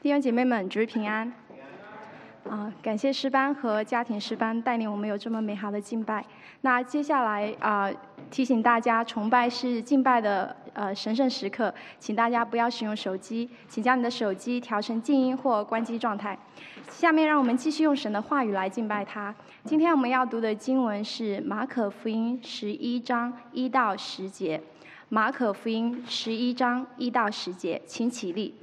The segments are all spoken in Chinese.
弟兄姐妹们，主日平安。感谢诗班和家庭诗班带领我们有这么美好的敬拜。那接下来提醒大家，崇拜是敬拜的神圣时刻，请大家不要使用手机，请将你的手机调成静音或关机状态。下面让我们继续用神的话语来敬拜他。今天我们要读的经文是马可福音11章1到10节。马可福音11章1到10节，请起立。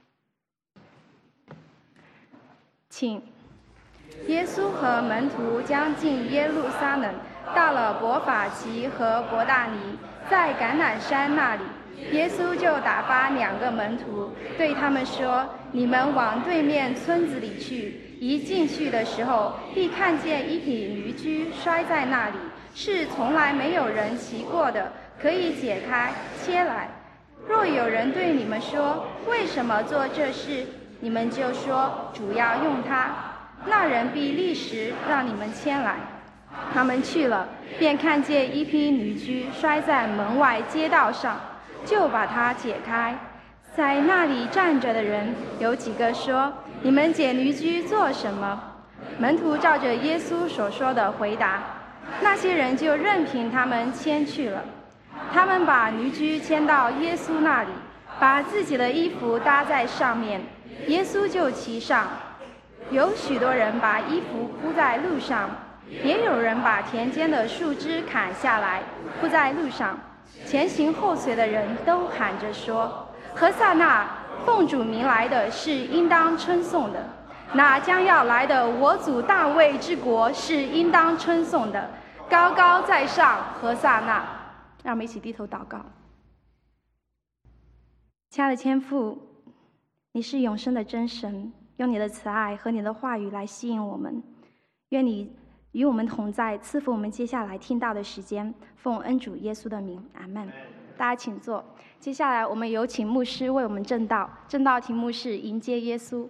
请。耶稣和门徒将近耶路撒冷，到了伯法其和伯大尼，在橄榄山那里，耶稣就打发2个门徒，对他们说：“你们往对面村子里去，一进去的时候，必看见一匹驴驹摔在那里，是从来没有人骑过的，可以解开切来。若有人对你们说，为什么做这事，你们就说，主要用它。那人必立时让你们牵来。”他们去了，便看见一匹驴驹摔在门外街道上，就把它解开。在那里站着的人有几个说：“你们解驴驹做什么？”门徒照着耶稣所说的回答，那些人就任凭他们牵去了。他们把驴驹牵到耶稣那里，把自己的衣服搭在上面，耶稣就骑上。有许多人把衣服铺在路上，也有人把田间的树枝砍下来铺在路上。前行后随的人都喊着说：“何塞那，奉主名来的是应当称颂的，那将要来的我主大卫之国是应当称颂的，高高在上，何塞那。”让我们一起低头祷告。亲爱的天父，你是永生的真神，用你的慈爱和你的话语来吸引我们。愿你与我们同在，赐福我们接下来听到的时间。奉恩主耶稣的名，阿们。大家请坐。接下来我们有请牧师为我们证道，证道题目是迎接耶稣。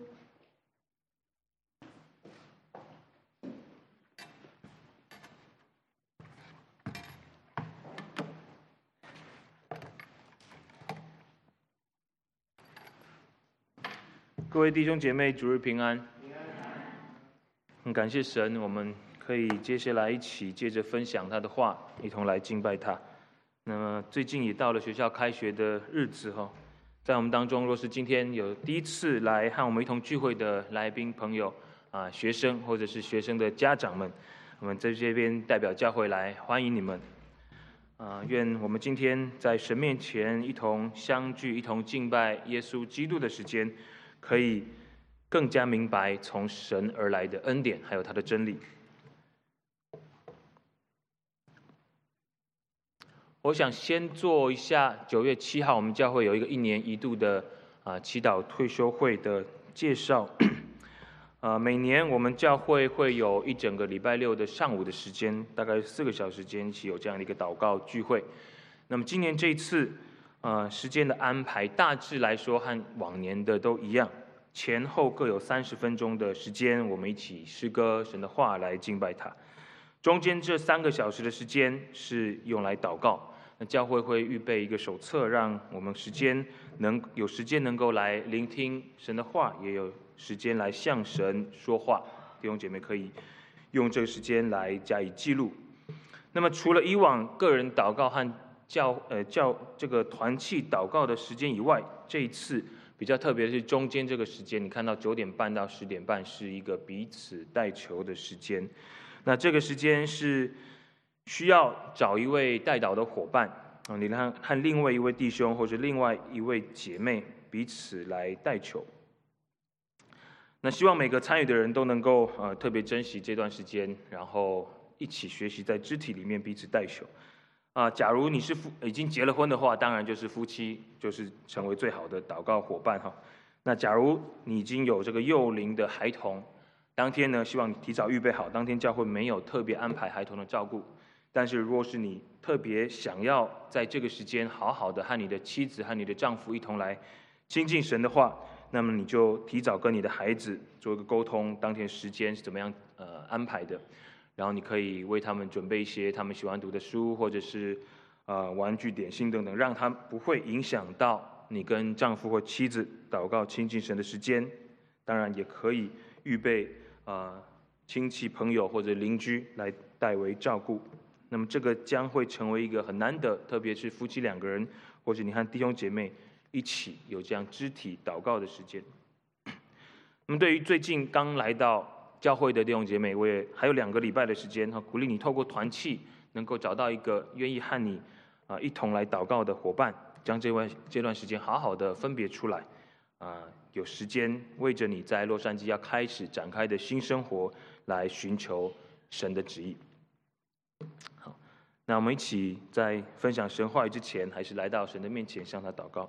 各位弟兄姐妹，主日平安。很感谢神，我们可以接下来一起借着分享他的话，一同来敬拜他。那么最近也到了学校开学的日子哈，在我们当中，若是今天有第一次来和我们一同聚会的来宾朋友学生或者是学生的家长们，我们在这边代表教会来欢迎你们。愿我们今天在神面前一同相聚，一同敬拜耶稣基督的时间，可以更加明白从神而来的恩典，还有他的真理。我想先做一下9月7号我们教会有一个1年1度的祈祷退休会的介绍。每年我们教会会有一整个礼拜六的上午的时间，大概4个小时间一起有这样的一个祷告聚会。那么今年这一次时间的安排大致来说和往年的都一样，前后各有30分钟的时间，我们一起诗歌神的话来敬拜他。中间这3个小时的时间是用来祷告。那教会会预备一个手册，让我们有时间能够来聆听神的话，也有时间来向神说话。弟兄姐妹可以用这个时间来加以记录。那么除了以往个人祷告和这个团契祷告的时间以外，这一次比较特别的是中间这个时间，你看到9点半到10点半是一个彼此代求的时间。那这个时间是需要找一位代祷的伙伴你和另外一位弟兄或者另外一位姐妹彼此来代求。那希望每个参与的人都能够特别珍惜这段时间，然后一起学习在肢体里面彼此代求。假如你是已经结了婚的话，当然就是夫妻就是成为最好的祷告伙伴哈。那假如你已经有这个幼龄的孩童，当天呢，希望你提早预备好。当天教会没有特别安排孩童的照顾，但是如果是你特别想要在这个时间好好的和你的妻子和你的丈夫一同来亲近神的话，那么你就提早跟你的孩子做一个沟通，当天时间是怎么样安排的。然后你可以为他们准备一些他们喜欢读的书，或者是玩具、点心等等，让他不会影响到你跟丈夫或妻子祷告亲近神的时间。 当然也可以预备亲戚朋友或者邻居来代为照顾。那么这个将会成为一个很难得，特别是夫妻2个人，或者你和弟兄姐妹一起有这样肢体祷告的时间。那么对于最近刚来到教会的弟兄姐妹，我也还有2个礼拜的时间，鼓励你透过团契能够找到一个愿意和你一同来祷告的伙伴，将这段时间好好的分别出来，有时间为着你在洛杉矶要开始展开的新生活来寻求神的旨意。好，那我们一起在分享神话语之前，还是来到神的面前向他祷告。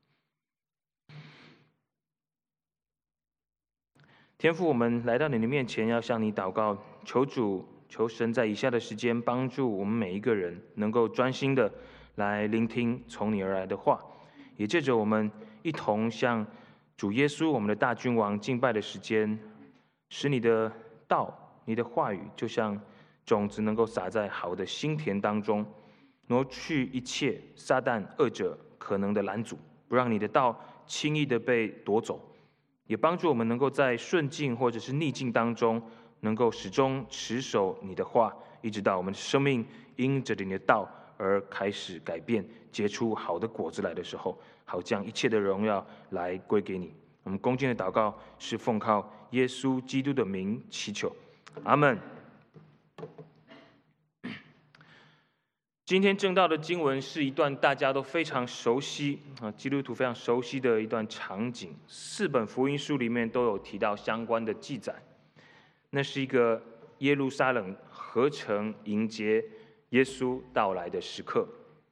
天父，我们来到你的面前，要向你祷告，求主、求神在以下的时间帮助我们每一个人，能够专心的来聆听从你而来的话，也借着我们一同向主耶稣我们的大君王敬拜的时间，使你的道、你的话语就像种子能够撒在好的心田当中，挪去一切撒旦恶者可能的拦阻，不让你的道轻易的被夺走，也帮助我们能够在顺境或者是逆境当中，能够始终持守你的话，一直到我们的生命因着你的道而开始改变，结出好的果子来的时候，好将一切的荣耀来归给你。我们恭敬的祷告是奉靠耶稣基督的名祈求，阿们。今天正道的经文是一段大家都非常熟悉基督徒非常熟悉的一段场景，4本福音书里面都有提到相关的记载。那是一个耶路撒冷合城迎接耶稣到来的时刻。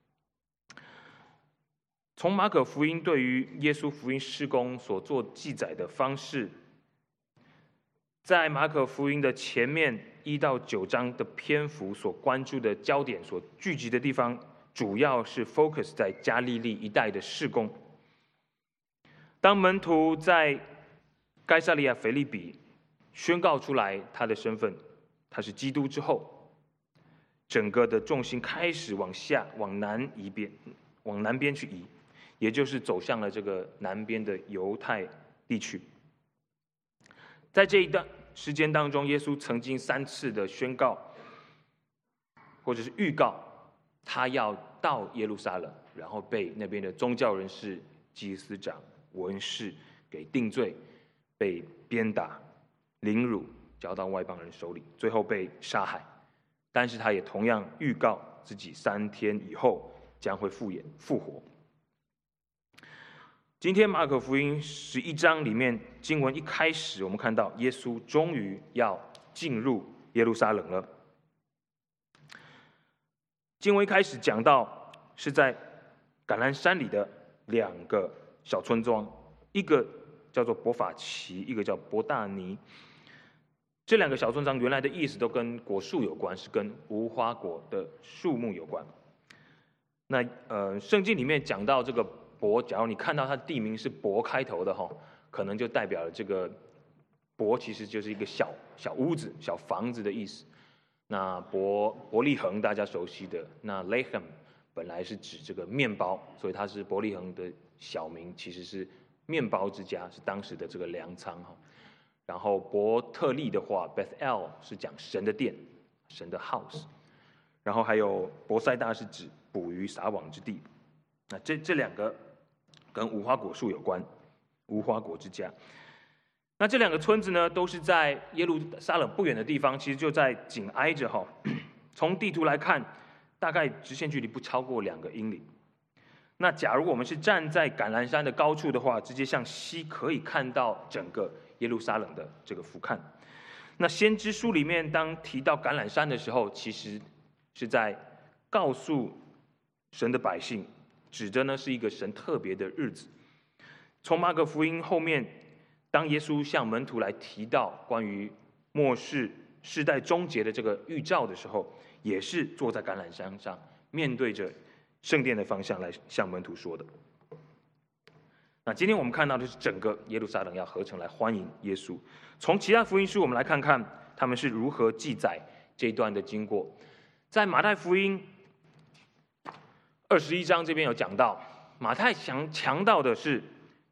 从马可福音对于耶稣福音事工所做记载的方式，在马可福音的前面1到9章的篇幅所关注的焦点所聚集的地方，主要是 focus 在加利利一带的事工。当门徒在该撒利亚腓立比宣告出来他的身份，他是基督之后，整个的重心开始往南边去移，也就是走向了这个南边的犹太地区。在这一段时间当中，耶稣曾经3次的宣告，或者是预告，他要到耶路撒冷，然后被那边的宗教人士、祭司长、文士给定罪，被鞭打、凌辱，交到外邦人手里，最后被杀害。但是他也同样预告自己3天以后将会复活。今天马可福音11章里面经文一开始，我们看到耶稣终于要进入耶路撒冷了。经文一开始讲到是在橄榄山里的2个小村庄，一个叫做伯法其，一个叫伯大尼。这2个小村庄原来的意思都跟果树有关，是跟无花果的树木有关。那圣经里面讲到这个伯，假如你看到它地名是伯开头的可能就代表了这个伯其实就是一个小屋子、小房子的意思。那伯利恒大家熟悉的，那 Lechem 本来是指这个面包，所以它是伯利恒的小名，其实是面包之家，是当时的这个粮仓然后伯特利的话 Bethel 是讲神的殿、神的 house， 然后还有伯赛大是指捕鱼撒网之地。那这2个跟无花果树有关，无花果之家。那这2个村子呢，都是在耶路撒冷不远的地方，其实就在紧挨着从地图来看，大概直线距离不超过2个英里。那假如我们是站在橄榄山的高处的话，直接向西可以看到整个耶路撒冷的这个俯瞰。那先知书里面当提到橄榄山的时候，其实是在告诉神的百姓，指的呢是一个神特别的日子。从马可福音后面，当耶稣向门徒来提到关于末世世代终结的这个预兆的时候，也是坐在橄榄山上，面对着圣殿的方向来向门徒说的。那今天我们看到的是整个耶路撒冷要合城来欢迎耶稣。从其他福音书我们来看看他们是如何记载这一段的经过。在马太福音21章这边有讲到，马太强调的是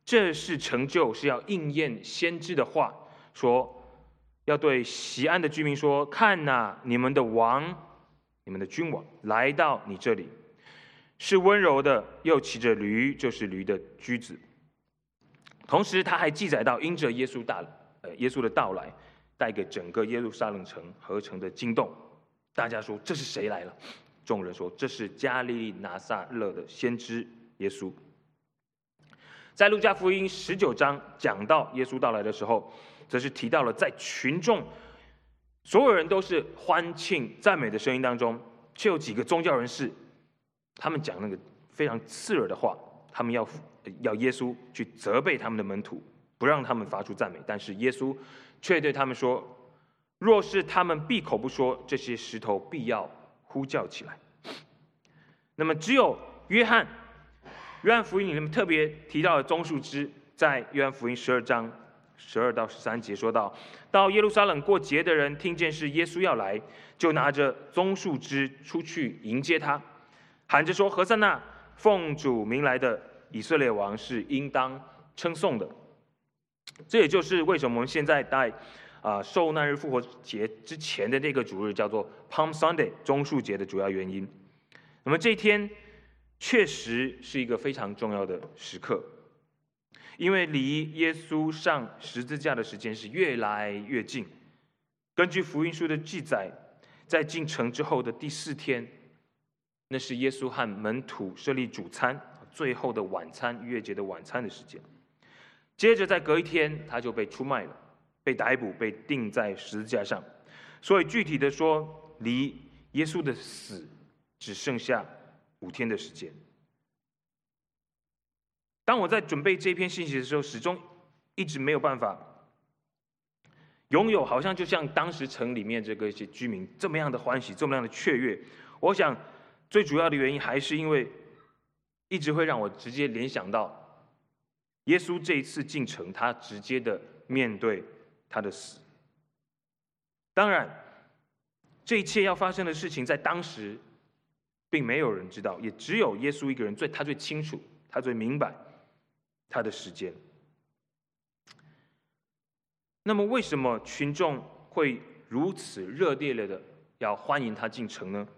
这是成就，是要应验先知的话，说要对锡安的居民说：看哪，你们的王，你们的君王来到你这里，是温柔的，又骑着驴，就是驴的驹子。同时，他还记载到，因着耶稣的到来，带给整个耶路撒冷城合成的惊动。大家说：这是谁来了？众人说：这是加利利拿撒勒的先知耶稣。在路加福音19章讲到耶稣到来的时候，则是提到了在群众所有人都是欢庆赞美的声音当中，却有几个宗教人士，他们讲那个非常刺耳的话，他们要耶稣去责备他们的门徒，不让他们发出赞美。但是耶稣却对他们说：若是他们闭口不说，这些石头必要呼叫起来。那么只有约翰福音里面特别提到的棕树枝，在约翰福音12章12到13节说到耶路撒冷过节的人听见是耶稣要来，就拿着棕树枝出去迎接他，喊着说：何塞那，奉主名来的以色列王是应当称颂的。这也就是为什么我们现在在受难日复活节之前的这个主日叫做 Palm Sunday 棕树节的主要原因。那么这一天确实是一个非常重要的时刻，因为离耶稣上十字架的时间是越来越近。根据福音书的记载，在进城之后的第4天，那是耶稣和门徒设立主餐最后的晚餐，逾越节的晚餐的时间。接着在隔一天，他就被出卖了，被逮捕，被钉在十字架上。所以具体的说，离耶稣的死只剩下5天的时间。当我在准备这篇信息的时候，始终一直没有办法拥有好像就像当时城里面这个一些居民这么样的欢喜，这么样的雀跃。我想最主要的原因还是因为一直会让我直接联想到耶稣这一次进城，他直接的面对他的死。当然这一切要发生的事情在当时并没有人知道，也只有耶稣一个人他最清楚，他最明白他的时间。那么为什么群众会如此热烈的要欢迎他进城呢？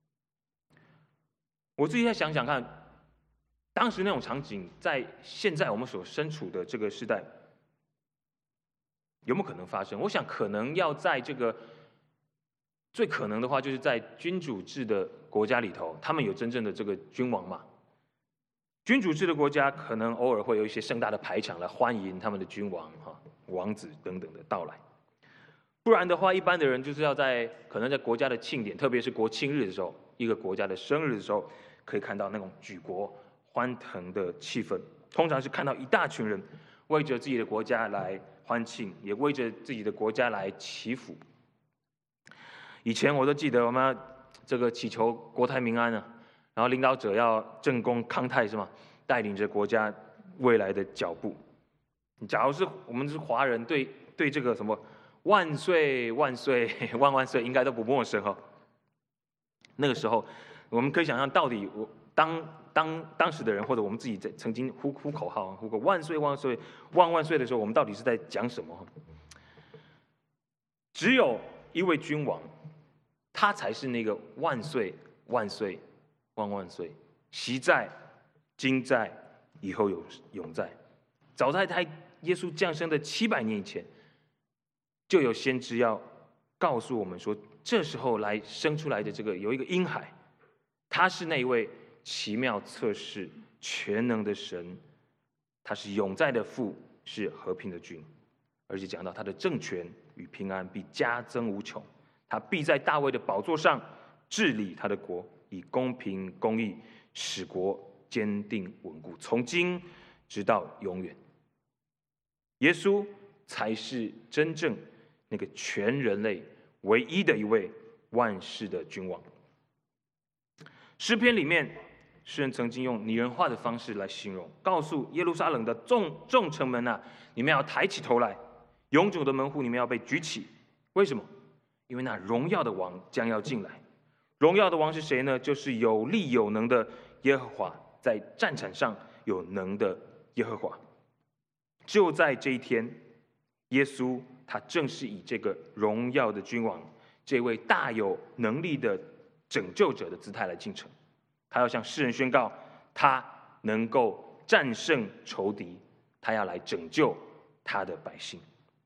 我自己再想想看，当时那种场景在现在我们所身处的这个时代有没有可能发生？我想可能要在这个最可能的话，就是在君主制的国家里头，他们有真正的这个君王嘛。君主制的国家可能偶尔会有一些盛大的排场来欢迎他们的君王、王子等等的到来。不然的话，一般的人就是要可能在国家的庆典，特别是国庆日的时候，一个国家的生日的时候，可以看到那种举国欢腾的气氛。通常是看到一大群人为着自己的国家来欢庆，也为着自己的国家来祈福。以前我都记得我们这个祈求国泰民安啊，然后领导者要正宫康泰是吗？带领着国家未来的脚步。假如是我们是华人，对这个什么万岁万岁万万岁应该都不陌生哈。那个时候我们可以想象，到底当时的人或者我们自己曾经呼口号，呼个万岁万岁万万岁的时候，我们到底是在讲什么？只有一位君王，他才是那个万岁万岁万万岁，昔在今在以后永在。早在他耶稣降生的700年以前，就有先知要告诉我们说，这时候来生出来的这个有一个婴孩，他是那一位奇妙测试全能的神，他是永在的父，是和平的君。而且讲到他的政权与平安必加增无穷，他必在大卫的宝座上治理他的国，以公平公义使国坚定稳固，从今直到永远。耶稣才是真正那个全人类唯一的一位万世的君王。诗篇里面，诗人曾经用拟人化的方式来形容，告诉耶路撒冷的众城门啊，你们要抬起头来，永久的门户你们要被举起。为什么？因为那荣耀的王将要进来。荣耀的王是谁呢？就是有力有能的耶和华，在战场上有能的耶和华。 就在这一天，耶稣他正是以这个荣耀的君王，这位大有能力的拯救者的姿态来进城。他要向世人宣告，他能够战胜仇敌，他要来拯救他的百姓。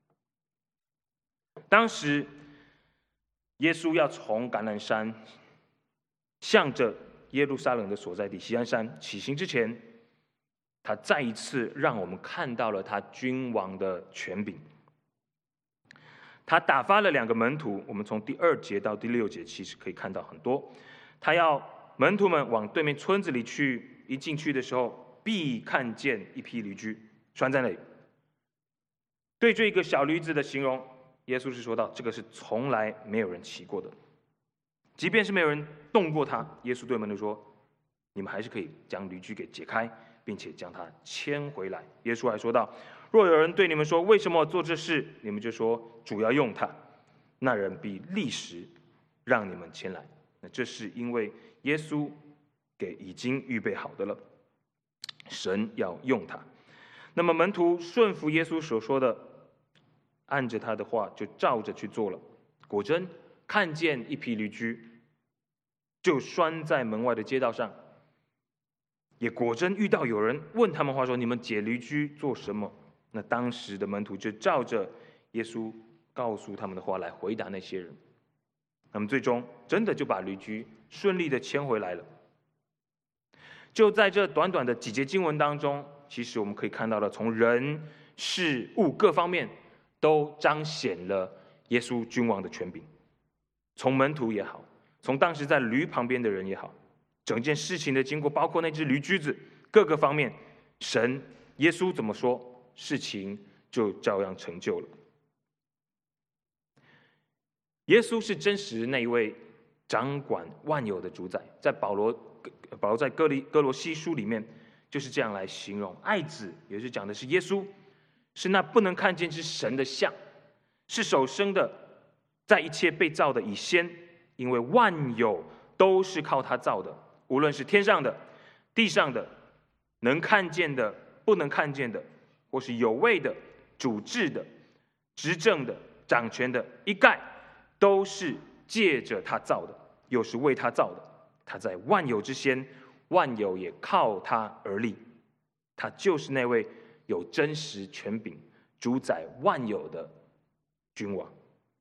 当时耶稣要从橄榄山向着耶路撒冷的所在地锡安山起行之前，他再一次让我们看到了他君王的权柄。他打发了2个门徒，我们从第2节到第6节其实可以看到很多。他要门徒们往对面村子里去，一进去的时候，必看见一匹驴驹拴在那里。对这个小驴子的形容，耶稣是说到，这个是从来没有人骑过的，即便是没有人动过它，耶稣对门徒说，你们还是可以将驴驹给解开，并且将它牵回来。耶稣还说道，若有人对你们说，为什么做这事，你们就说，主要用它，那人必立时让你们牵来。那这是因为耶稣给已经预备好的了，神要用它。那么门徒顺服耶稣所说的，按着他的话就照着去做了。果真看见一匹驴驹就拴在门外的街道上，也果真遇到有人问他们话说，你们解驴驹做什么？那当时的门徒就照着耶稣告诉他们的话来回答那些人。那么最终真的就把驴驹顺利的牵回来了。就在这短短的几节经文当中，其实我们可以看到了，从人事物各方面都彰显了耶稣君王的权柄。从门徒也好，从当时在驴旁边的人也好，整件事情的经过，包括那只驴驹子，各个方面，神耶稣怎么说，事情就照样成就了。耶稣是真实那一位掌管万有的主宰，在保罗在哥罗西书里面就是这样来形容，爱子也是讲的是耶稣，是那不能看见之神的像，是首生的，在一切被造的以先，因为万有都是靠他造的，无论是天上的、地上的，能看见的、不能看见的，或是有位的、主治的、执政的、掌权的，一概都是借着他造的，又是为他造的。他在万有之先，万有也靠他而立。他就是那位有真实权柄、主宰万有的君王。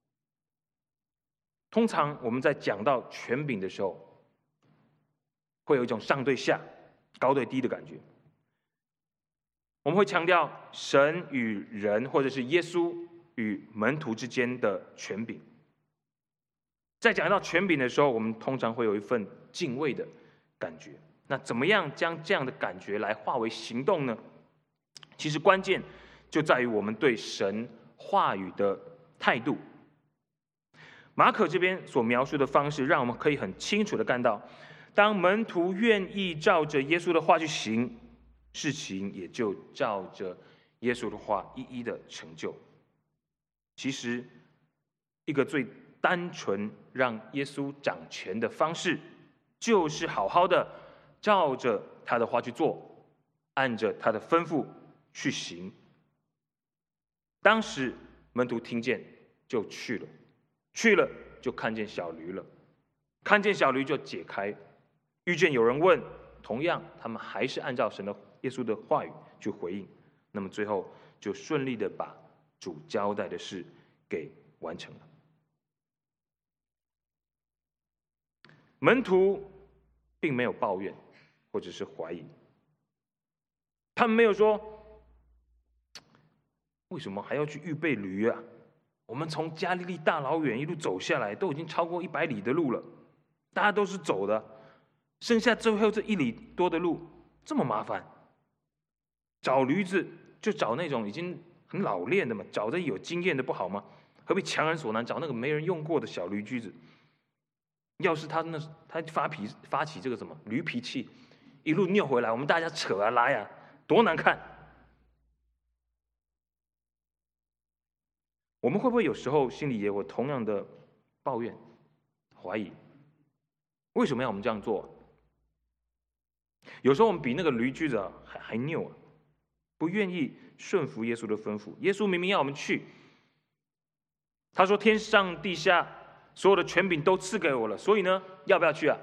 通常我们在讲到权柄的时候，会有一种上对下、高对低的感觉。我们会强调神与人，或者是耶稣与门徒之间的权柄。在讲到权柄的时候，我们通常会有一份敬畏的感觉。那怎么样将这样的感觉来化为行动呢？其实关键就在于我们对神话语的态度。马可这边所描述的方式，让我们可以很清楚的看到，当门徒愿意照着耶稣的话去行，事情也就照着耶稣的话一一的成就。其实一个最单纯让耶稣掌权的方式，就是好好的照着他的话去做，按着他的吩咐去行。当时门徒听见就去了，去了就看见小驴了，看见小驴就解开，遇见有人问，同样他们还是按照神的耶稣的话语去回应，那么最后就顺利的把主交代的事给完成了。门徒并没有抱怨或者是怀疑，他们没有说为什么还要去预备驴啊？我们从加利利大老远一路走下来，都已经超过100里的路了，大家都是走的，剩下最后这1里多的路这么麻烦，找驴子就找那种已经很老练的嘛，找着有经验的不好吗？何必强人所难，找那个没人用过的小驴驹子？要是他发起这个什么驴脾气，一路拗回来，我们大家扯啊拉呀，多难看！我们会不会有时候心里也有同样的抱怨、怀疑？为什么要我们这样做？有时候我们比那个驴驹子还拗啊，不愿意顺服耶稣的吩咐。耶稣明明要我们去，他说天上地下所有的权柄都赐给我了，所以呢，要不要去啊？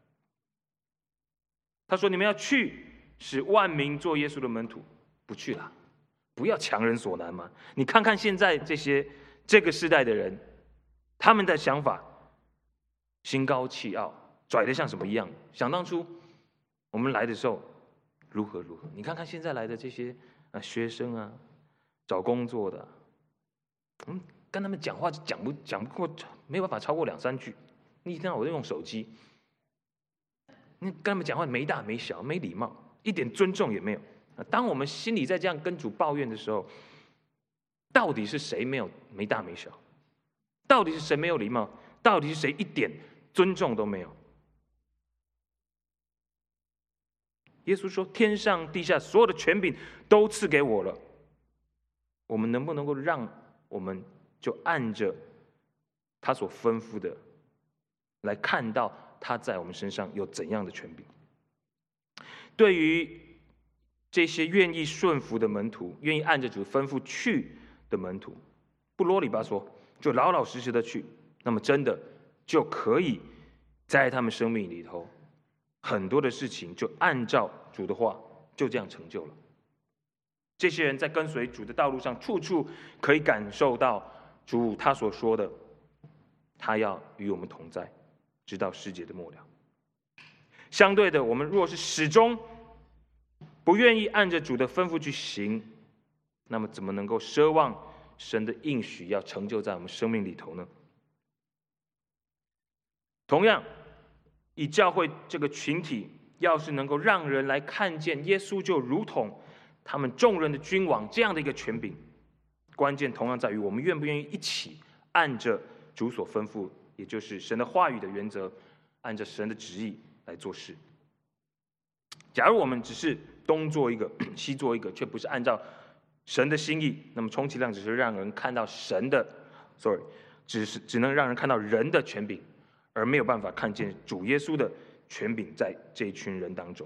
他说你们要去，使万民做耶稣的门徒，不去了，不要强人所难嘛。你看看现在这个时代的人，他们的想法心高气傲，拽得像什么一样。想当初我们来的时候如何，你看看现在来的这些学生啊，找工作的，跟他们讲话讲不过，没有办法超过2-3句。你一天我在用手机，你跟他们讲话没大没小，没礼貌，一点尊重也没有。当我们心里在这样跟主抱怨的时候，到底是谁没大没小？到底是谁没有礼貌？到底是谁一点尊重都没有？耶稣说：“天上地下所有的权柄都赐给我了。”我们能不能够让我们就按着他所吩咐的来看到他在我们身上有怎样的权柄？对于这些愿意顺服的门徒，愿意按着主吩咐去的门徒，不啰里吧嗦，就老老实实的去，那么真的就可以在他们生命里头，很多的事情就按照主的话就这样成就了。这些人在跟随主的道路上，处处可以感受到主他所说的，他要与我们同在，直到世界的末了。相对的，我们若是始终不愿意按着主的吩咐去行，那么怎么能够奢望神的应许要成就在我们生命里头呢？同样，以教会这个群体，要是能够让人来看见耶稣就如同他们众人的君王这样的一个权柄，关键同样在于我们愿不愿意一起按着主所吩咐，也就是神的话语的原则，按着神的旨意来做事。假如我们只是东做一个西做一个，却不是按照神的心意，那么充其量只是让人看到只能让人看到人的权柄，而没有办法看见主耶稣的权柄在这一群人当中。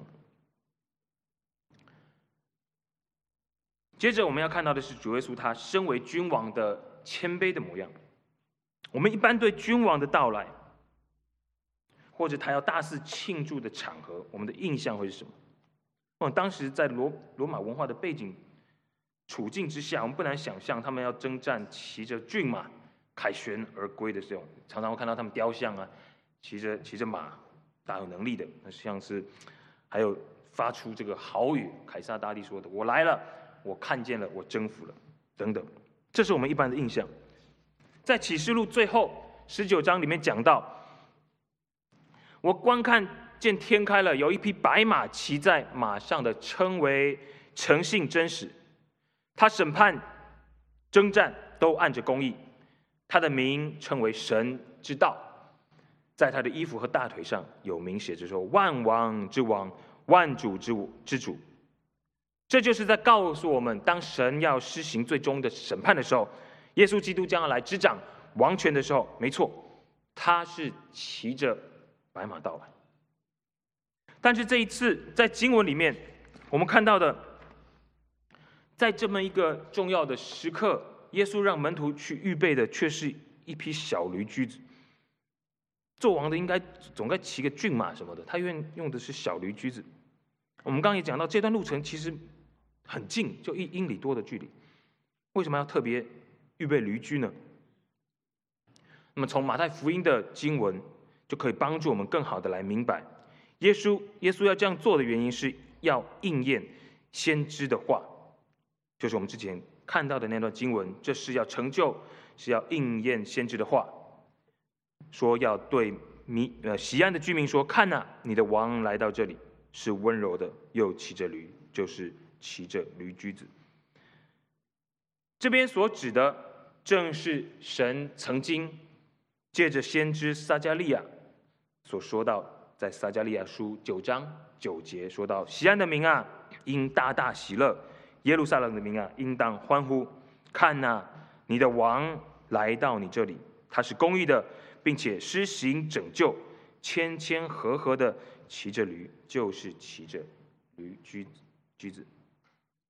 接着我们要看到的是主耶稣他身为君王的谦卑的模样。我们一般对君王的到来，或者他要大肆庆祝的场合，我们的印象会是什么？当时在罗马文化的背景处境之下，我们不难想象他们要征战，骑着骏马凯旋而归的这种，常常会看到他们雕像啊，骑着马，大有能力的，像是还有发出这个豪语，凯撒大帝说的：“我来了，我看见了，我征服了，等等。”这是我们一般的印象。在启示录最后19章里面讲到，我观看见天开了，有一匹白马骑在马上的，称为诚信真实。他审判征战都按着公义，他的名称为神之道，在他的衣服和大腿上有名写着说：“万王之王，万主之主。”这就是在告诉我们，当神要施行最终的审判的时候，耶稣基督将要来执掌王权的时候，没错，他是骑着白马到来。但是这一次在经文里面，我们看到的，在这么一个重要的时刻，耶稣让门徒去预备的却是一匹小驴驹子。做王的总该骑个骏马什么的，他用的是小驴驹子。我们刚刚也讲到，这段路程其实很近，就1英里多的距离，为什么要特别预备驴驹呢？那么从马太福音的经文就可以帮助我们更好的来明白，耶稣要这样做的原因，是要应验先知的话，就是我们之前看到的那段经文，这是要成就，是要应验先知的话，说要对西安的居民说：“看啊，你的王来到这里，是温柔的，又骑着驴，就是骑着驴驹子。”这边所指的正是神曾经借着先知撒迦利亚所说到，在撒迦利亚书9章9节说到：“西安的民啊，应大大喜乐；耶路撒冷的民啊，应当欢呼。看啊，你的王来到你这里，他是公义的，并且施行拯救，谦谦和和的骑着驴，就是骑着驴驹子。”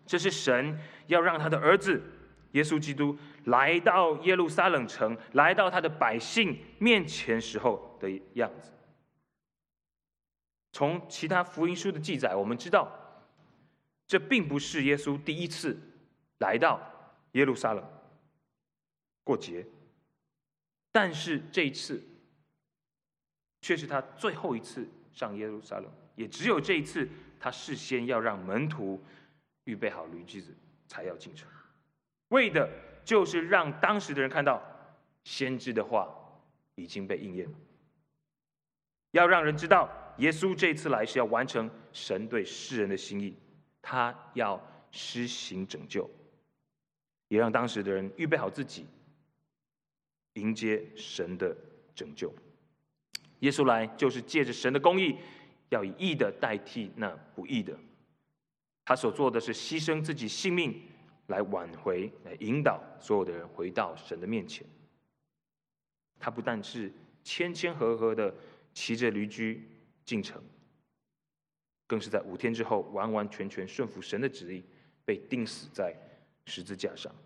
这是神要让他的儿子耶稣基督来到耶路撒冷城，来到他的百姓面前时候的样子。从其他福音书的记载，我们知道，这并不是耶稣第一次来到耶路撒冷过节，但是这一次却是他最后一次上耶路撒冷，也只有这一次，他事先要让门徒预备好驴驹子，才要进城，为的就是让当时的人看到先知的话已经被应验了，要让人知道耶稣这次来是要完成神对世人的心意，他要施行拯救，也让当时的人预备好自己，迎接神的拯救。耶稣来就是借着神的公义，要以义的代替那不义的。他所做的是牺牲自己性命，来挽回、来引导所有的人回到神的面前。他不但是谦谦和和的骑着驴驹进城，更是在5天之后完完全全顺服神的旨意，被钉死在十字架上。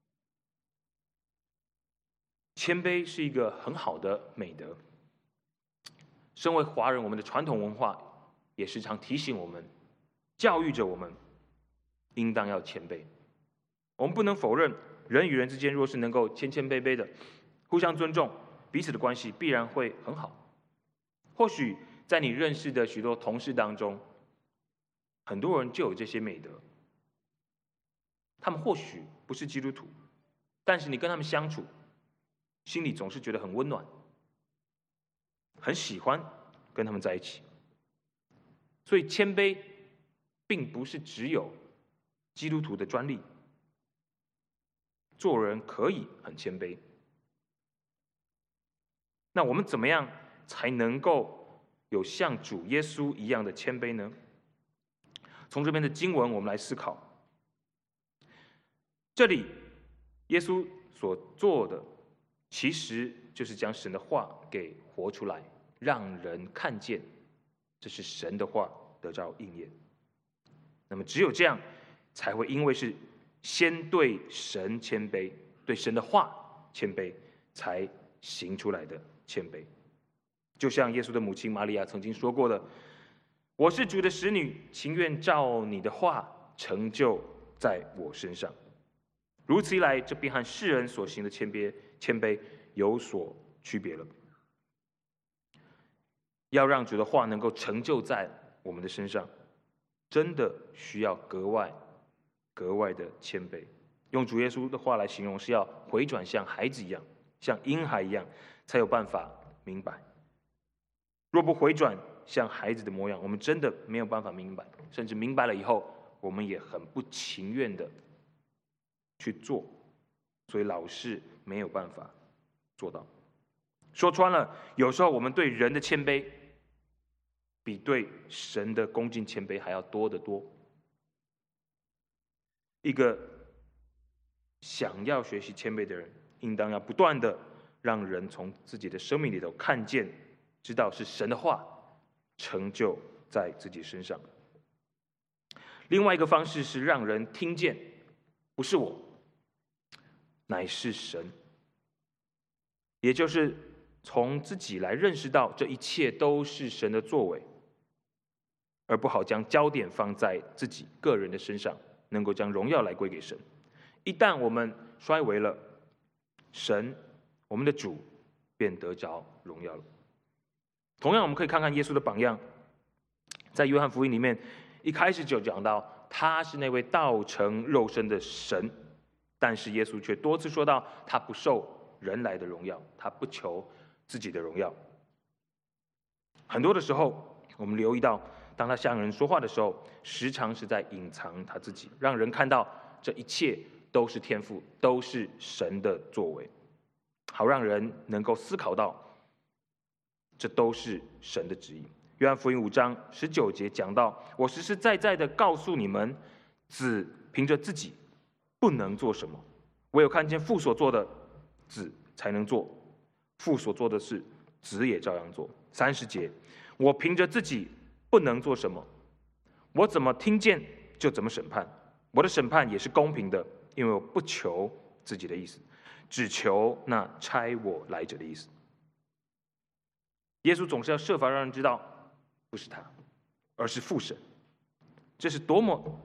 谦卑是一个很好的美德。身为华人，我们的传统文化也时常提醒我们，教育着我们应当要谦卑。我们不能否认，人与人之间若是能够谦谦卑卑的互相尊重，彼此的关系必然会很好。或许在你认识的许多同事当中，很多人就有这些美德。他们或许不是基督徒，但是你跟他们相处，心里总是觉得很温暖，很喜欢跟他们在一起。所以谦卑并不是只有基督徒的专利，做人可以很谦卑。那我们怎么样才能够有像主耶稣一样的谦卑呢？从这边的经文我们来思考，这里耶稣所做的其实就是将神的话给活出来，让人看见这是神的话得到应验。那么只有这样，才会因为是先对神谦卑，对神的话谦卑，才行出来的谦卑。就像耶稣的母亲玛利亚曾经说过的：“我是主的使女，情愿照你的话成就在我身上。”如此一来，这便和世人所行的谦卑有所区别了。要让主的话能够成就在我们的身上，真的需要格外的谦卑。用主耶稣的话来形容，是要回转像孩子一样，像婴孩一样，才有办法明白。若不回转像孩子的模样，我们真的没有办法明白，甚至明白了以后，我们也很不情愿的去做，所以老是没有办法做到。说穿了，有时候我们对人的谦卑，比对神的恭敬谦卑还要多得多。一个想要学习谦卑的人，应当要不断的让人从自己的生命里头看见，知道是神的话成就在自己身上。另外一个方式是让人听见，不是我，乃是神，也就是从自己来认识到这一切都是神的作为，而不好将焦点放在自己个人的身上，能够将荣耀来归给神。一旦我们衰微了，神，我们的主便得着荣耀了。同样，我们可以看看耶稣的榜样，在约翰福音里面，一开始就讲到他是那位道成肉身的神，但是耶稣却多次说到，他不受人来的荣耀，他不求自己的荣耀。很多的时候，我们留意到，当他向人说话的时候，时常是在隐藏他自己，让人看到这一切都是天父，都是神的作为，好让人能够思考到，这都是神的旨意。约翰福音5章19节讲到：“我实实在在的告诉你们，子凭着自己不能做什么，唯有看见父所做的，子才能做；父所做的事，子也照样做。”30节：“我凭着自己不能做什么，我怎么听见就怎么审判， 我的审判也是公平的，因为我不求自己的意思，只求那差我来者的意思。耶稣总是要设法让人知道，不是他，而是父神。这是多么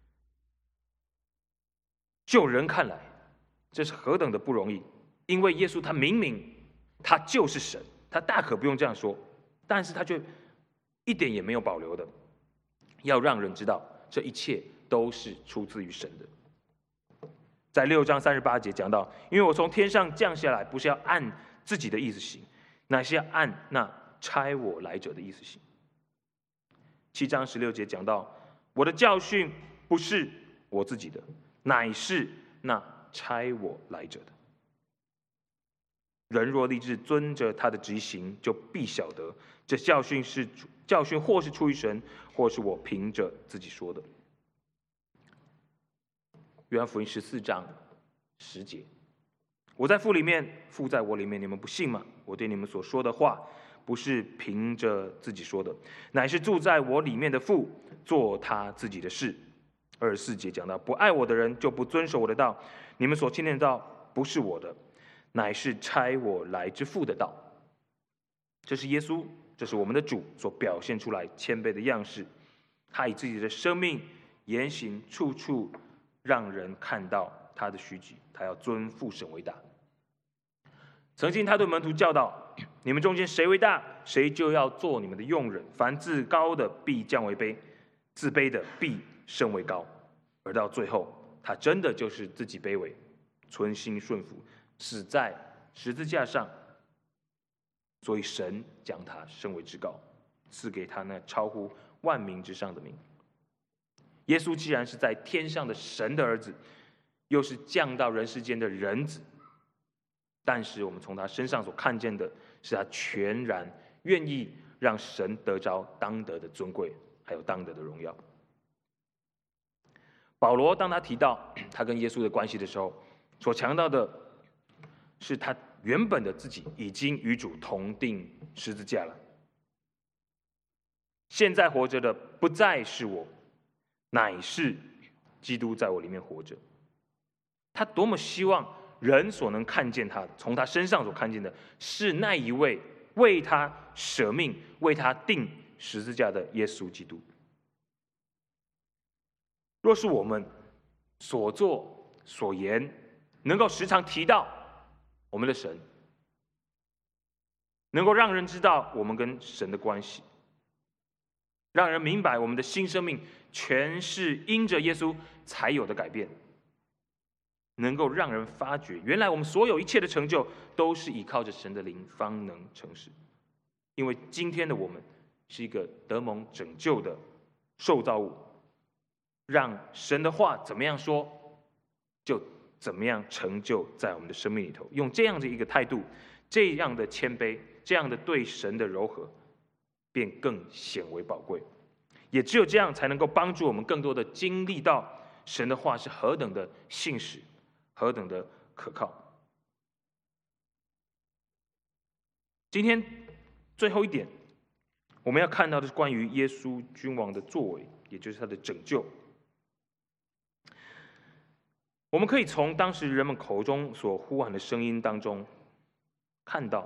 就人看来，这是何等的不容易。因为耶稣他明明他就是神，他大可不用这样说，但是他却一点也没有保留的要让人知道，这一切都是出自于神的。在6章38节讲到，因为我从天上降下来，不是要按自己的意思行，乃是要按那差我来者的意思行。7章16节讲到，我的教训不是我自己的，乃是那差我来者的。人若立志遵着他的旨意行，就必晓得这教训或是出于神，或是我凭着自己说的。约翰福音14章10节，我在父里面，父在我里面，你们不信吗？我对你们所说的话，不是凭着自己说的，乃是住在我里面的父做他自己的事。24节讲到，不爱我的人就不遵守我的道，你们所听见的道不是我的，乃是差我来之父的道。这是耶稣，这是我们的主所表现出来谦卑的样式。他以自己的生命言行处处让人看到他的虚己，他要尊父神为大。曾经他对门徒教导，你们中间谁为大，谁就要做你们的用人。凡自高的必降为卑，自卑的必升为高。而到最后，他真的就是自己卑微，存心顺服，死在十字架上。所以神将他升为至高，赐给他那超乎万民之上的名。耶稣既然是在天上的神的儿子，又是降到人世间的人子，但是我们从他身上所看见的是他全然愿意让神得着当得的尊贵，还有当得的荣耀。保罗当他提到他跟耶稣的关系的时候，所强调的是他原本的自己已经与主同定十字架了。现在活着的不再是我，乃是基督在我里面活着。他多么希望人所能看见他，从他身上所看见的是那一位为他舍命、为他定十字架的耶稣基督。若是我们所作所言能够时常提到我们的神，能够让人知道我们跟神的关系，让人明白我们的新生命全是因着耶稣才有的改变，能够让人发觉原来我们所有一切的成就都是依靠着神的灵方能成事。因为今天的我们是一个得蒙拯救的受造物，让神的话怎么样说就怎么样成就在我们的生命里头。用这样的一个态度，这样的谦卑，这样的对神的柔和，便更显为宝贵。也只有这样才能够帮助我们更多的经历到神的话是何等的信实，何等的可靠。今天最后一点我们要看到的是关于耶稣君王的作为，也就是他的拯救。我们可以从当时人们口中所呼喊的声音当中看到，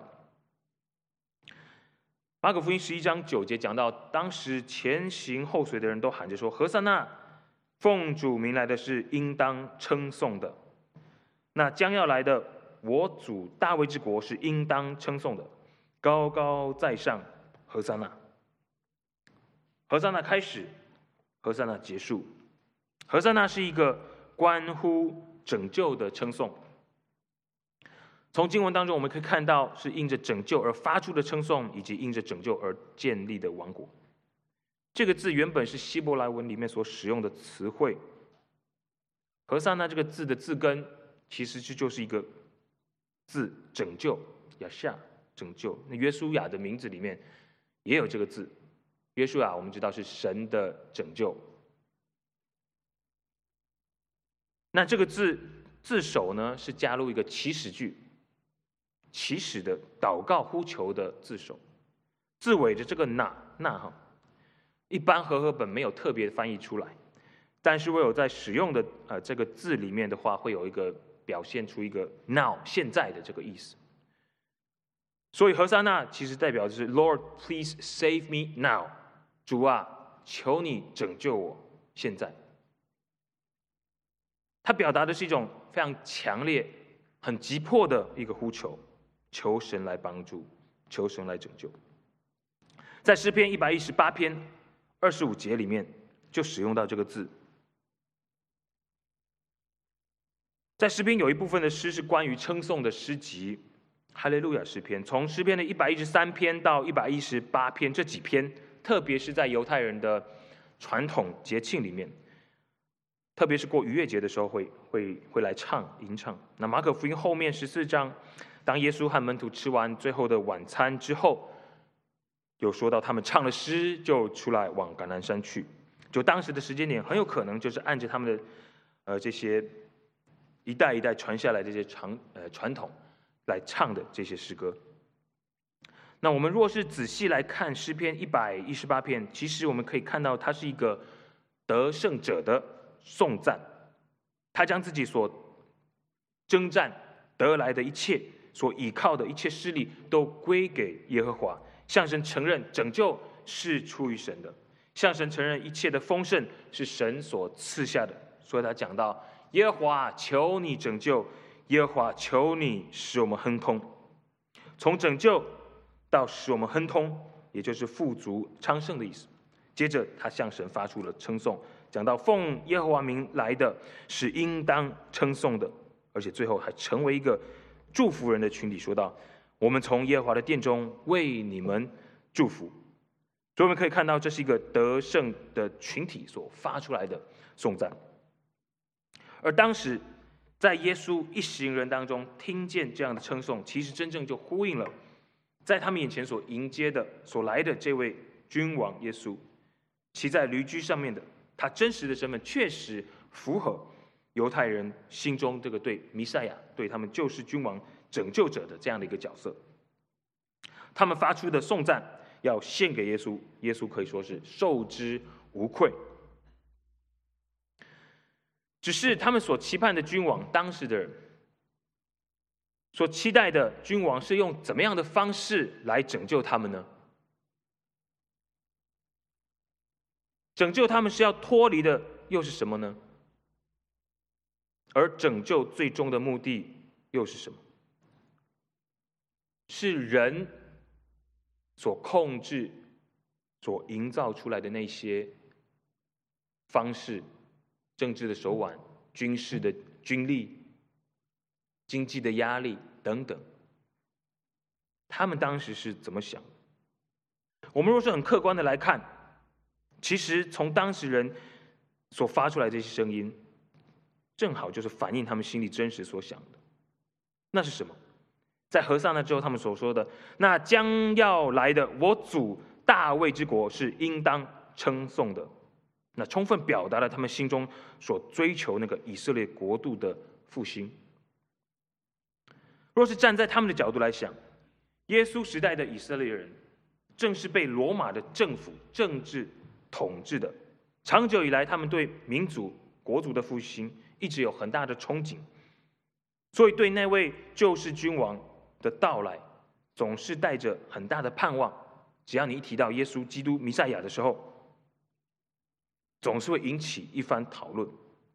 马可福音11章9节讲到，当时前行后随的人都喊着说：何塞那，奉主名来的是应当称颂的，那将要来的我主大卫之国是应当称颂的，高高在上，何塞那。何塞那开始，何塞那结束。何塞那是一个关乎拯救的称颂。从经文当中我们可以看到，是因着拯救而发出的称颂，以及因着拯救而建立的王国。这个字原本是希伯来文里面所使用的词汇。何塞那这个字的字根其实就是一个字拯救，亚夏，拯救。那约书亚的名字里面也有这个字。约书亚我们知道是神的拯救。那这个字首呢，是加入一个祈使句，祈使的祷告呼求的字首。字尾的这个那哈，一般和合本没有特别翻译出来， 但是唯有在使用的这个字里面的话，会有一个表现出一个 now 现在的这个意思。所以何沙那其实代表的是 Lord please save me now， 主啊，求你拯救我现在。他表达的是一种非常强烈、很急迫的一个呼求，求神来帮助，求神来拯救。在诗篇118篇25节里面就使用到这个字。在诗篇有一部分的诗是关于称颂的诗集，哈利路亚诗篇，从诗篇的113篇到118篇这几篇，特别是在犹太人的传统节庆里面，特别是过逾越节的时候会来吟唱。那马可福音后面14章，当耶稣和门徒吃完最后的晚餐之后，有说到他们唱了诗就出来往橄榄山去。就当时的时间点，很有可能就是按着他们的这些一代一代传下来的这些传统来唱的这些诗歌。那我们若是仔细来看诗篇118篇，其实我们可以看到它是一个得胜者的颂赞，他将自己所征战得来的一切，所倚靠的一切势力都归给耶和华，向神承认拯救是出于神的，向神承认一切的丰盛是神所赐下的。所以他讲到耶和华求你拯救，耶和华求你使我们亨通。从拯救到使我们亨通，也就是富足昌盛的意思。接着他向神发出了称颂，讲到奉耶和华名来的是应当称颂的，而且最后还成为一个祝福人的群体，说到我们从耶和华的殿中为你们祝福。所以我们可以看到，这是一个得胜的群体所发出来的颂赞。而当时在耶稣一行人当中听见这样的称颂，其实真正就呼应了在他们眼前所迎接的所来的这位君王耶稣，骑在驴驹上面的，他真实的身份确实符合犹太人心中这个对弥赛亚、对他们救世君王拯救者的这样的一个角色。他们发出的颂赞要献给耶稣，耶稣可以说是受之无愧。只是他们所期盼的君王，当时的人所期待的君王是用怎么样的方式来拯救他们呢？拯救他们是要脱离的又是什么呢？而拯救最终的目的又是什么？是人所控制、所营造出来的那些方式，政治的手腕、军事的军力、经济的压力等等，他们当时是怎么想？我们若是很客观的来看，其实从当时人所发出来的这些声音，正好就是反映他们心里真实所想的。那是什么？在何撒那之后，他们所说的那将要来的我主大卫之国是应当称颂的，那充分表达了他们心中所追求那个以色列国度的复兴。若是站在他们的角度来想，耶稣时代的以色列人正是被罗马的政府政治统治的，长久以来他们对民族国族的复兴一直有很大的憧憬，所以对那位救世君王的到来总是带着很大的盼望。只要你一提到耶稣基督弥赛亚的时候，总是会引起一番讨论。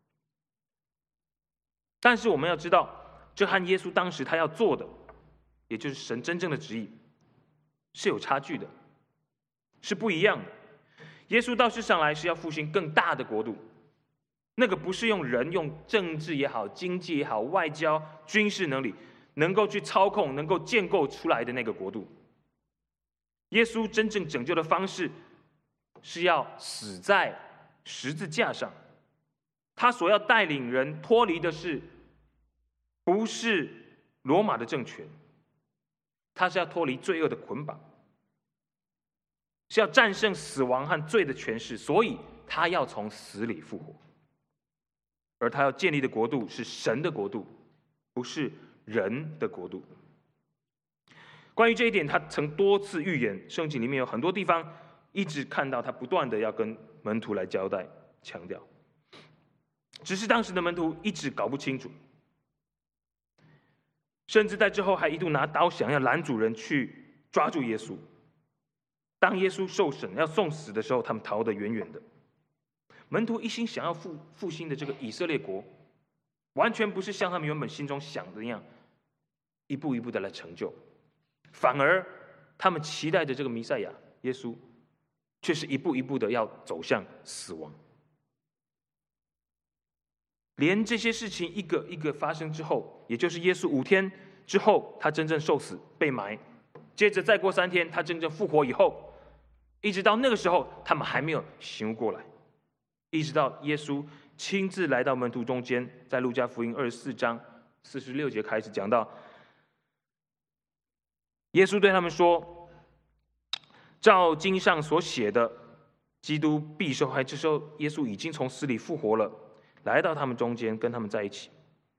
但是我们要知道，这和耶稣当时他要做的，也就是神真正的旨意，是有差距的，是不一样的。耶稣到世上来是要复兴更大的国度，那个不是用人用政治也好、经济也好、外交、军事能力能够去操控、能够建构出来的那个国度。耶稣真正拯救的方式是要死在十字架上，他所要带领人脱离的是不是罗马的政权，他是要脱离罪恶的捆绑，是要战胜死亡和罪的权势，所以他要从死里复活。而他要建立的国度是神的国度，不是人的国度。关于这一点，他曾多次预言，圣经里面有很多地方一直看到他不断的要跟门徒来交代、强调。 只是当时的门徒一直搞不清楚，甚至在之后还一度拿刀想要拦主人去抓住耶稣。当耶稣受审要送死的时候，他们逃得远远的。门徒一心想要复兴的这个以色列国，完全不是像他们原本心中想的那样，一步一步的来成就，反而他们期待的这个弥赛亚耶稣，却是一步一步的要走向死亡。连这些事情一个一个发生之后，也就是耶稣5天之后，他真正受死被埋，接着再过3天，他真正复活以后，一直到那个时候，他们还没有醒悟过来，一直到耶稣亲自来到门徒中间，在路加福音24章46节开始讲到，耶稣对他们说：“照经上所写的，基督必受害。”这时候，耶稣已经从死里复活了，来到他们中间，跟他们在一起。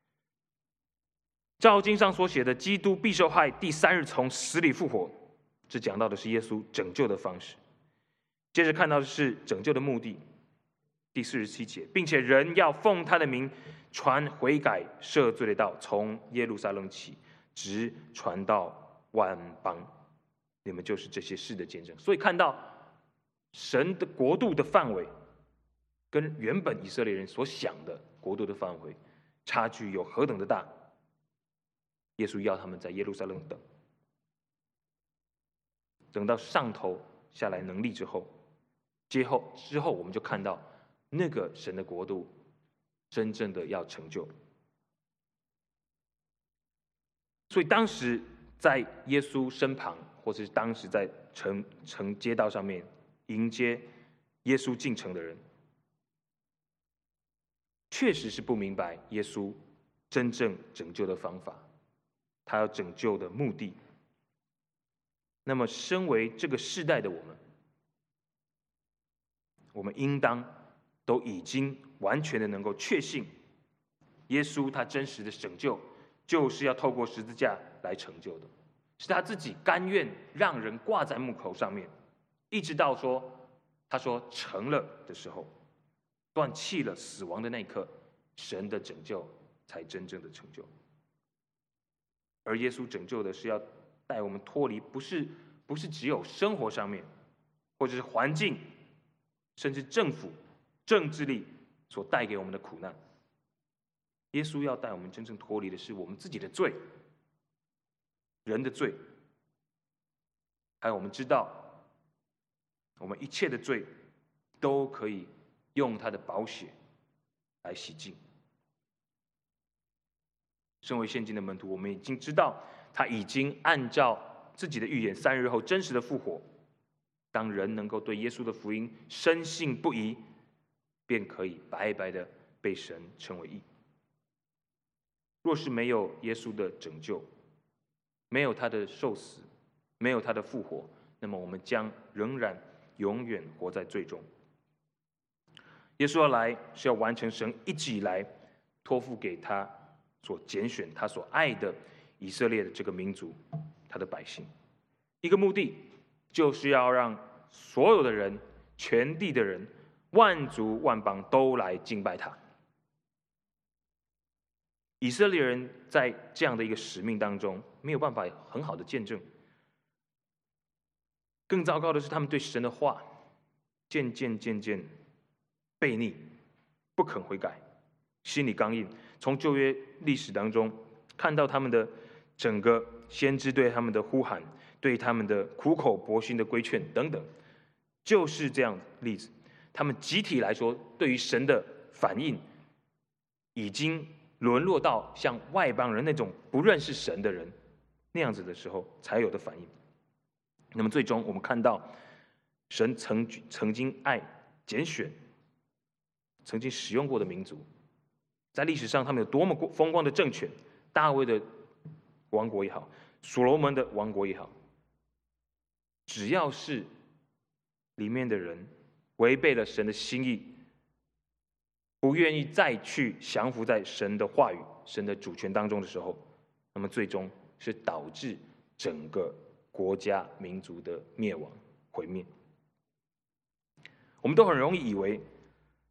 照经上所写的，基督必受害，第3日从死里复活。这讲到的是耶稣拯救的方式。接着看到的是拯救的目的，第47节，并且人要奉他的名传悔改赦罪的道，从耶路撒冷起，直传到万邦，你们就是这些事的见证。所以看到神的国度的范围跟原本以色列人所想的国度的范围差距有何等的大。耶稣要他们在耶路撒冷等到上头下来能力之后，之后我们就看到那个神的国度真正的要成就。所以当时在耶稣身旁，或者是当时在城街道上面迎接耶稣进城的人，确实是不明白耶稣真正拯救的方法，他要拯救的目的。那么身为这个世代的我们应当都已经完全的能够确信，耶稣他真实的拯救就是要透过十字架来成就的，是他自己甘愿让人挂在木头上面，一直到他说成了的时候，断气了死亡的那一刻，神的拯救才真正的成就。而耶稣拯救的是要带我们脱离，不是只有生活上面，或者是环境，甚至政府政治力所带给我们的苦难。耶稣要带我们真正脱离的是我们自己的罪，人的罪，还有我们知道我们一切的罪都可以用他的宝血来洗净。身为现今的门徒，我们已经知道他已经按照自己的预言3日后真实的复活。当人能够对耶稣的福音深信不疑，便可以白白的被神称为义。若是没有耶稣的拯救，没有他的受死，没有他的复活，那么我们将仍然永远活在罪中。耶稣要来是要完成神一直以来托付给他所拣选、他所爱的以色列的这个民族，他的百姓。一个目的就是要让所有的人、全地的人、万族万邦都来敬拜他。以色列人在这样的一个使命当中没有办法很好的见证。更糟糕的是，他们对神的话渐渐悖逆，不肯悔改，心里刚硬。从旧约历史当中看到他们的整个先知对他们的呼喊，对他们的苦口婆心的规劝等等，就是这样的例子。他们集体来说，对于神的反应已经沦落到像外邦人那种不认识神的人那样子的时候才有的反应。那么最终我们看到神曾经拣选曾经使用过的民族，在历史上他们有多么风光的政权，大卫的王国也好，所罗门的王国也好，只要是里面的人违背了神的心意，不愿意再去降服在神的话语、神的主权当中的时候，那么最终是导致整个国家民族的灭亡毁灭。我们都很容易以为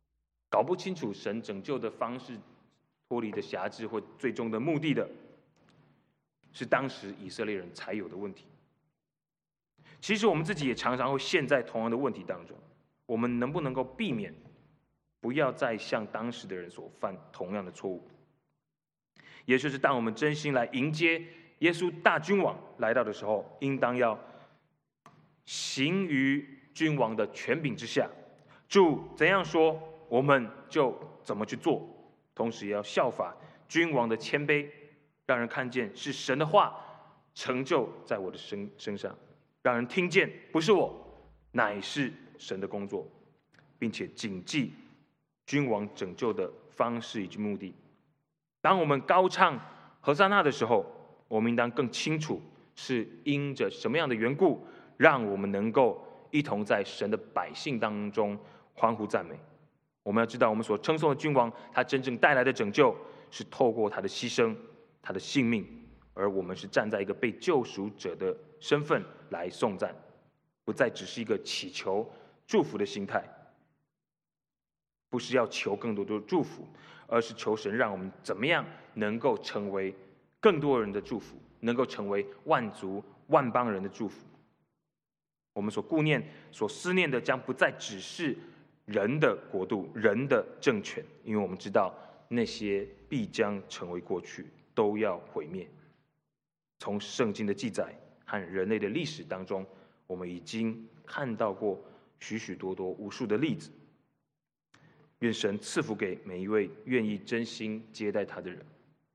搞不清楚神拯救的方式、脱离的辖制或最终的目的的，是当时以色列人才有的问题。其实我们自己也常常会陷在同样的问题当中，我们能不能够避免不要再像当时的人所犯同样的错误？也就是当我们真心来迎接耶稣大君王来到的时候，应当要行于君王的权柄之下，主怎样说，我们就怎么去做，同时也要效法君王的谦卑，让人看见是神的话成就在我的身上，让人听见不是我，乃是神的工作，并且谨记君王拯救的方式以及目的。当我们高唱何塞那的时候，我们应当更清楚是因着什么样的缘故，让我们能够一同在神的百姓当中欢呼赞美。我们要知道，我们所称颂的君王，他真正带来的拯救是透过他的牺牲、他的性命，而我们是站在一个被救赎者的身份来颂赞，不再只是一个祈求祝福的心态，不是要求更多的祝福，而是求神让我们怎么样能够成为更多人的祝福，能够成为万族万邦人的祝福。我们所顾念、所思念的，将不再只是人的国度、人的政权，因为我们知道那些必将成为过去，都要毁灭。从圣经的记载和人类的历史当中，我们已经看到过许许多多无数的例子。愿神赐福给每一位愿意真心接待他的人。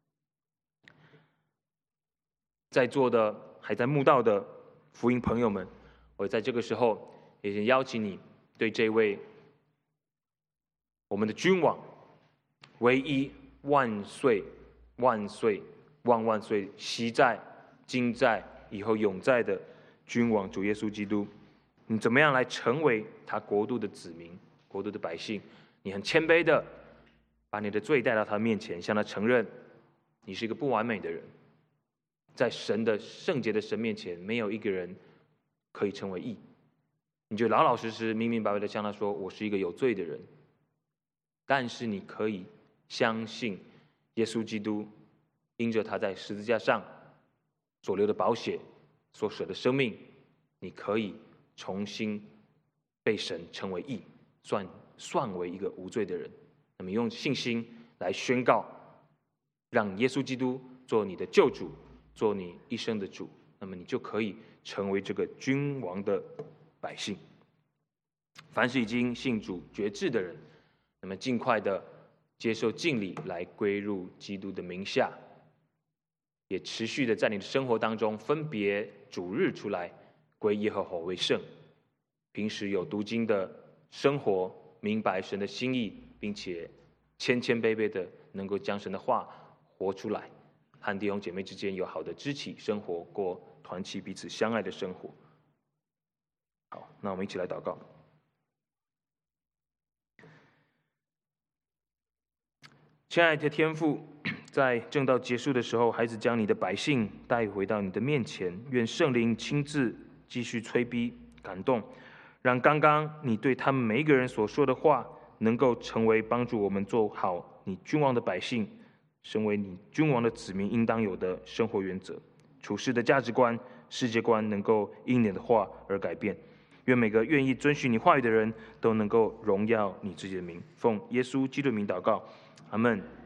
在座的还在慕道的福音朋友们，我在这个时候也想邀请你，对这位我们的君王，唯一万岁万岁万万岁，昔在今在以后永在的君王主耶稣基督，你怎么样来成为他国度的子民、国度的百姓？你很谦卑的把你的罪带到他面前，向他承认你是一个不完美的人，在神的圣洁的神面前，没有一个人可以成为义。你就老老实实、明明白白的向他说：“我是一个有罪的人。”但是你可以相信耶稣基督，因着他在十字架上所流的宝血、所舍的生命，你可以重新被神称为义，算为一个无罪的人。那么用信心来宣告，让耶稣基督做你的救主，做你一生的主，那么你就可以成为这个君王的百姓。凡是已经信主决志的人，那么尽快的接受敬礼，来归入基督的名下，也持续的在你的生活当中分别主日出来归耶和华为圣。平时有读经的生活，明白神的心意，并且谦谦卑卑的能够将神的话活出来，和弟兄姐妹之间有好的肢体生活，过团契彼此相爱的生活。好，那我们一起来祷告。亲爱的天父，在正道结束的时候，孩子将你的百姓带回到你的面前，愿圣灵亲自继续催逼感动，让刚刚你对他们每一个人所说的话，能够成为帮助我们做好你君王的百姓，成为你君王的子民应当有的生活原则、处事的价值观、世界观，能够因你的话而改变。愿每个愿意遵循你话语的人都能够荣耀你自己的名。奉耶稣基督的名祷告，阿们。